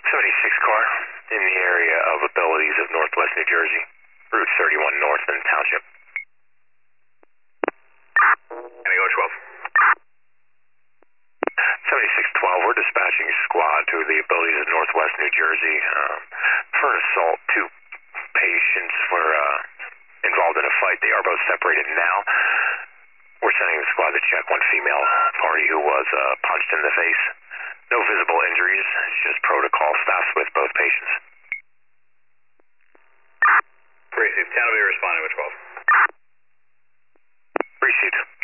76 car in the area of Abilities of Northwest New Jersey, Route 31 North in Township. Can I go 12? 7612, we're dispatching a squad to the Abilities of Northwest New Jersey for an assault. Two patients were involved in a fight. They are both separated now. We're sending the squad to check one female party who was punched in the face. No visible injuries, it's just protocol staffs with both patients. Received. 10 will be responding with 12. Received.